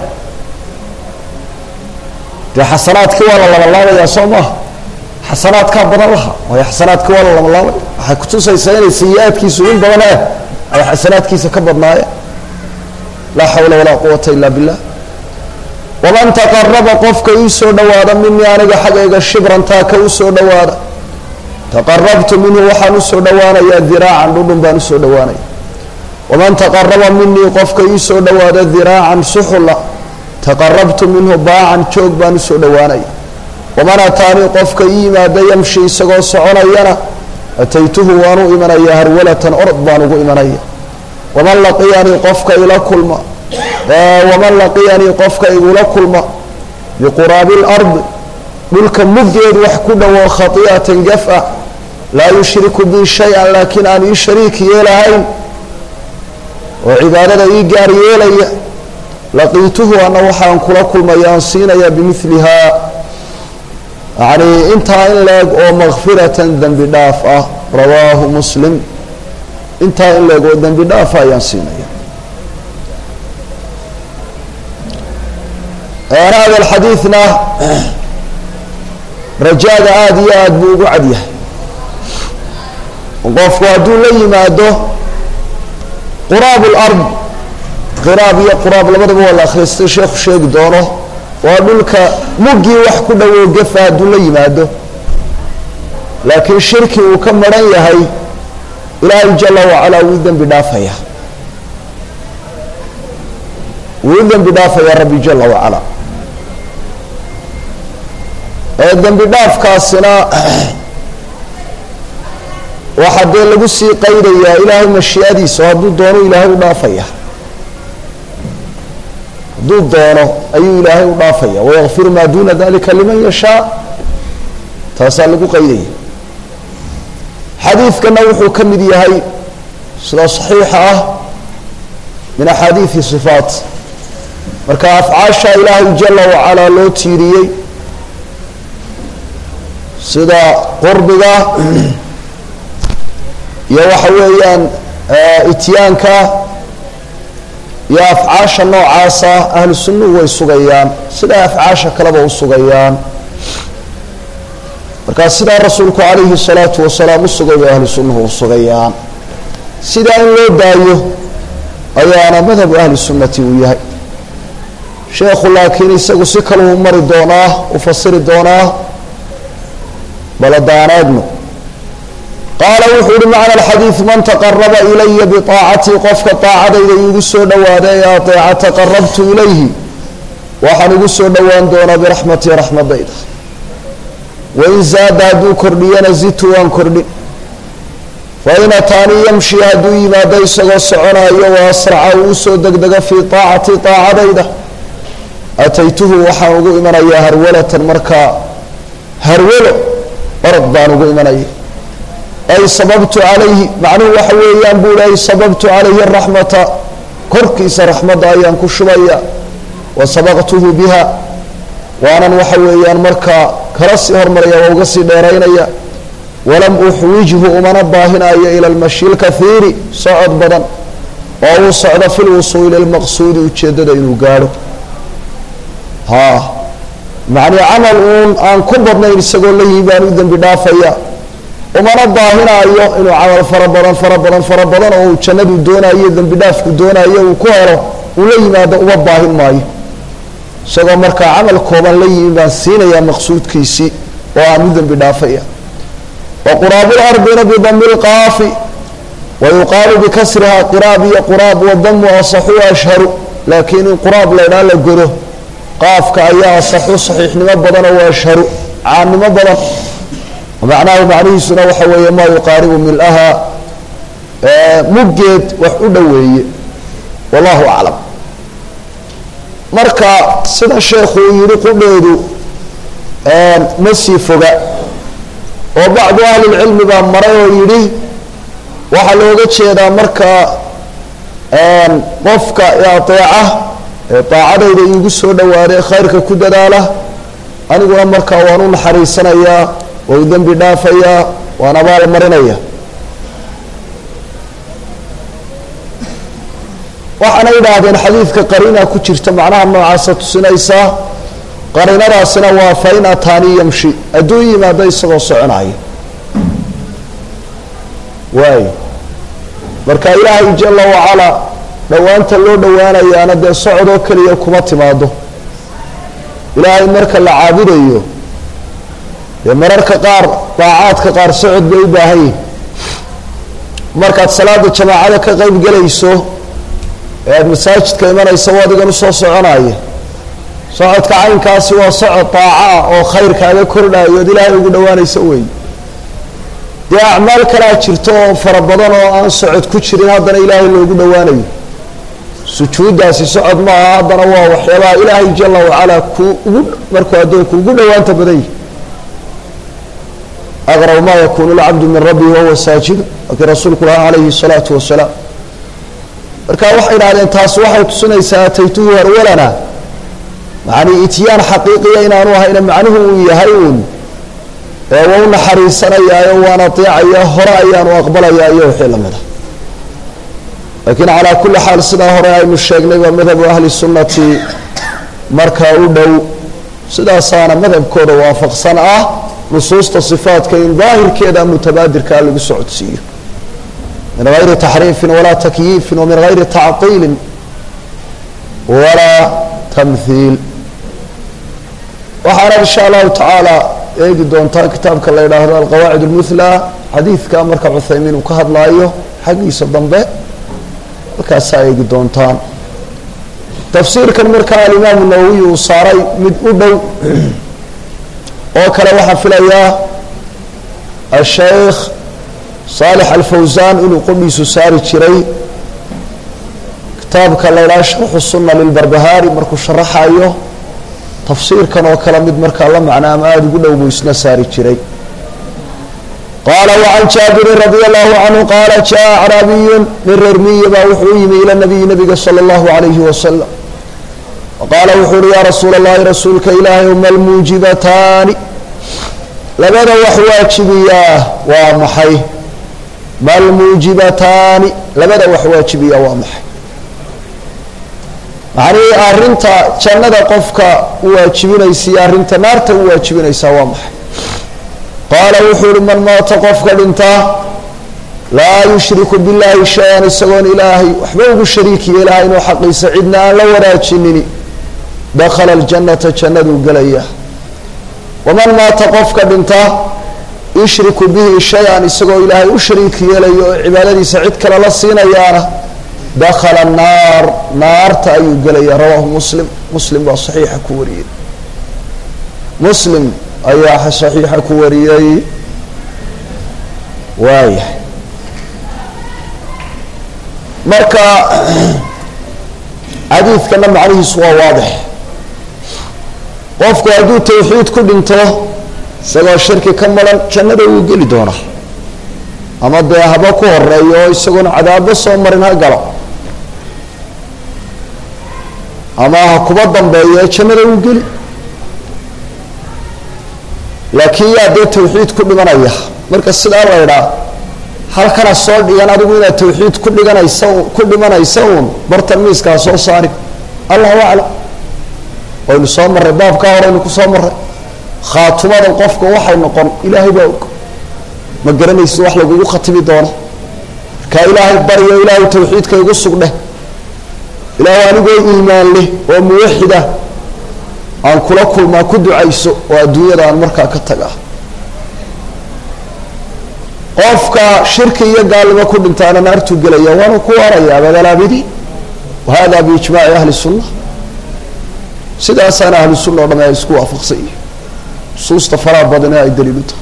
dee xasanaadkii waa la labanlaabayaa soo maaha xasanaadkaa badan lahaa waayo xasanaadkii waa la labanlaabaya waxay kutusaysaa inay sayi-aadkiisu in badan eh ay xasanaadkiisa ka badnaayeen laa xawla walaa quwata ila billah waman taqaraba qofka ii soo dhawaada minii aniga xaggayga shibran taaka u soo dhawaada taqarabtu minhu waxaan usoo dhawaanayaa diraacan dhudhun baan usoo dhawaanaya waman taqaraba minii qofka ii soo dhawaada diraacan suxula taqarabtu minhu baacan joog baan usoo dhawaanaya waman ataanii qofka ii yimaada yamshi isagoo soconayana ataytuhu waan u imanaya harwalatan orod baan ugu imanaya waman laqiyanii qofka ila kulma waman laqiyanii qofka igula kulma biquraabi lardi dhulka muggeed wax ku dhowo khati'atan gaf-a laa yushriku bi shay-an laakiin aan ii shariik yeelahayn oo cibaadada ii gaar yeelaya laqiituhu ana waxaan kula kulmaya aan siinaya bimilihaa yacnii intaa in leeg oo makfiratan dembi dhaaf ah rawaahu muslim intaa in leeg oo dembi dhaafa ayaan siinaya hada alxadiidna rajaaga aada iyo aada buu ugu cad yahay qofku hadduu la yimaado quraab lard qiraab iyo quraab labadaba waa la akhristay sheekhu sheegi doono waa dhulka muggii wax ku dhowow gafa hadduu la yimaado laakiin shirki uu ka maran yahay ilaahay jala wacalaa wuu dembi dhaafaya wuu dembi dhaafaya rabbi jala wacalaa ee dembi dhaafkaasina waxaa dee lagu sii qaydayaa ilaahay mashiiadiisa hadduu doono ilaahay u dhaafaya hadduu doono ayuu ilaahay u dhaafaya wayakfiru maa duuna dalika liman yashaa taasaa lagu qaydaya xadiidkana wuxuu ka mid yahay sida saxiixa ah min axaadiidi sifaat marka afcaasha ilaahay jala wacalaa loo tiiriyey sida qurbiga iyo waxa weeyaan ityaanka يا أفعاش النوع عاصة أهل السنة ويسوغيان سيدا أفعاش كلبه وسوغيان marka sida rasuulku alayhi salatu wasalaam sugay ahli sunnah oo sugayaan sida in loo daayo ayaana madhab ahli sunnati uu yahay sheekhu laakiin isagu si kale uu mari doonaa u fasiri doonaa baladaanadno qaala wuxuu macna alhadith man taqarraba ilayya bi ta'ati qofka ta'adayda igu soo dhawaaday ya ta'a taqarrabtu ilayhi waxaan igu soo dhawaan doonaa bi rahmati rahmadayda وإن زاد هدو كردينا زيتو وان كردي فإن تاني يمشي هدو ما ديسغ سعنا واسرع وسو دغدغ في طاعة طاعة ديده أتيته وحاوغو إمانا يا هرولة مركا هرولة أرد بانوغو إمانا أي صببت عليه معنى وحويان بول أي صببت عليه الرحمة كركيس رحمة أيان كشوية وصبغته بها وأنا وحويان مركا كرسي هرمريا وقصي ديرينيا ولم أحوجه أمنا باهنا إلى المشي الكثير صعد بدن أو صعد في الوصول للمقصود وتشدد إنه قالوا ها معني عمل أن كبرنا يسقول لي بانو ذنب دافيا أمنا باهنا إنه عمل فربنا فربنا فربنا أو تشند دونا ذنب داف دونا وكوره ولي ما دوا باهن ماي سقى مركا عمل كوبان لي باسينا يا مقصود كيسي وعمدن بدافيا وقراب الأرض بضم القاف ويقال بكسرها قراب قراب والضم أصحو أشهر لكن قراب لنا لقره قاف كأيا أصحو صحيح نمبضنا وأشهر عام نمبضنا ومعناه معنيه سنة وحوية ما يقارب من لها مجد وحدوية والله أعلم marka sida sheekhu yiri qudheedu ee masi foga oo bacdu ahli ilmi ba maray oo yiri waxa looga jeedaa marka ee qofka yaateeca ee taacadayda igu soo dhawaaday khayrka ku dadaala aniguna marka waan u naxariisanayaa oo dambi dhaafaya waan abaal marinaya waxana yiraahdeen xadiidka qariina ku jirta macnaha noocaas tusinaysa qariinadaasina waa fayna taani yamshi aduu yimaado isagoo soconaya way marka ilaahay jalla wa ala dhawaanta loo dhawaanayaana de socdo kaliya kuma timaado ilaahay marka la caabudayo ee mararka qaar taacadka qaar socod bay u baahan marka salaada jamaacada ka qayb galayso ee masaajidka imanaysa wadigan soo soconaya socodka caynkaasi waa socod taaca oo khayrkaaga kordhayo ilaahay ugu dhawaanaysa way yaa amal kala jirto farabadan oo aan socod ku jirin hadana ilaahay loogu dhawaanayo sujuudaasi socod ma hadana waa waxyaalaha ilaahay jalla wa ala ku markuu adoonku ugu dhawaanta baday aqrab ma yakunu al-abdu min rabbihi wa huwa sajid wa rasuuluhu alayhi salatu wa salam marka waxa ilaaleen taas waxa tusinaysaa taytuhu warwalana maani itiyaan xaqiiqiya inaanu ahayna macnuhu uu yahay uun ee uu naxariisanayaayo waana tiicaya hore ayaanu aqbalayaa iyo wixii lamida laakiin ala kulli xaal sida hore aynu sheegnay waa madhab ahli sunnati marka uu dhow sidaasana madhabkooda waafaqsan ah nusuusta sifaadka in daahirkeeda mutabaadirka lagu socodsiiyo من غير تحريف ولا تكييف ومن غير تعطيل ولا تمثيل وحنا إن شاء الله تعالى يجي دونتا كتابك الله يرحمه القواعد المثلى حديث كامر كعثيمين وكهب لايه حديث الضمبة وكاسا يجي دونتان تفسير كان مركا الإمام النووي وصاري مد أدو وكلا واحد في الأيام الشيخ صالح الفوزان إنه قميس ساري شري كتاب كلا شرح السنة للبربهاري مركو شرح أيه تفسير كان وكلام مركا الله معنا ما يقول له بيسنا ساري شري قال وعن جابر رضي الله عنه قال جاء أعرابي من رمية وحويم إلى النبي نبي صلى الله عليه وسلم وقال وحور يا رسول الله رسولك إلهي وما الموجبتان لبدا وحواجبياه ومحيه ما الموجبتان لبدا وحواجبياه ومحيه macnii arrinta jannada qofka u waajibinaysa iyo arrinta naarta u waajibinaysaa waa maxay qaala wuxuu uhi man maata qofka dhintaa laa yushriku billaahi shay-an isagoon ilaahay waxba ugu shariik yeelahayn oo xaqiisa cidna aan la wanaajinini dakhala aljannata jannaduu gelaya waman maata qofka dhintaa yushriku bihi shay-an isagoo ilaahay u shariik yeelayo oo cibaadadiisa cid kale la siinayaana dakhala annaar naarta ayuu gelaya rawaahu muslim muslim baa saxiixa ku wariyey muslim ayaa saxiixa ku wariyey waaya marka xadiidkana macnihiisu waa waadix qofku hadduu tawxiid ku dhinto isagoo shirki ka maran jannada wuu geli doonaa ama dee haba ku horeeyo oo isagoon cadaabo soo marin ha galo ama ha kuba dambeeyo jannada wuu geli laakiin yaa dee tawxiid ku dhimanaya marka sidaa la idhaa halkana soo dhigan adigu inaad tawxiid ku dhiganaysa ku dhimanaysa uun bartan miiskaa soo saari allahu aclam waynu soo marray baabkaa horeynu ku soo marray khaatumada qofka waxay noqon ilaahay baa og ma garanaysa wax lagugu khatimi doono markaa ilaahay baryo ilaahay tawxiidka igu sugdheh ilaahay anigoo iimaan leh oo muwaxida aan kula kulmaa ku ducayso oo adduunyada aan markaa ka taga qofka shirki iyo gaalnimo ku dhintaana naartuu gelaya waana ku waaraya abadalaabidi wahada biijmaaci ahli sunna sidaasaana ahlu sunna o dham ay isku waafaqsan yihin nusuusta faraha badane ay daliilu tahay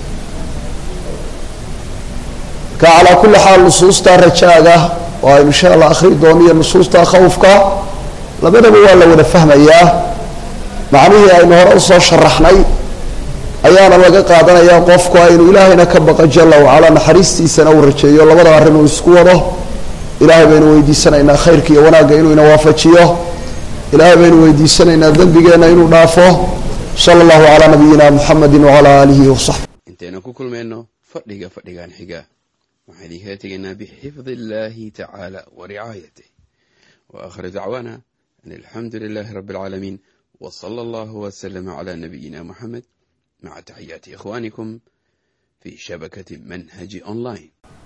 marka calaa kulli xaal nusuusta rajaaga oo aynu insha allah akhri doono iyo nusuusta khawfka labadaba waa la wada fahmayaa macnihii aynu hore usoo sharaxnay ayaana laga qaadanayaa qofku aynu ilaahayna ka baqa jalla wacala naxariistiisana uu rajeeyo labada arrin uu isku wado ilaahay baynu weydiisanaynaa khayrka iyo wanaagga inuu ina waafajiyo ilaahay baynu weydiisanaynaa dembigeenna inuu dhaafo sala allahu calaa nabiyina muxamedin wacalaa aalihi wasaxbi intaynu ku kulmayno fadhiga fadhigan xiga waxaan idinkaga tegaynaa bixifdi illaahi tacaala wa ricaayatih wa aakhiru dacwaana an alxamdu lilaahi rabbi alcaalamiin wa sala allahu wasalama calaa nabiyina muxamed مع تحيات إخوانكم في شبكة منهج أونلاين.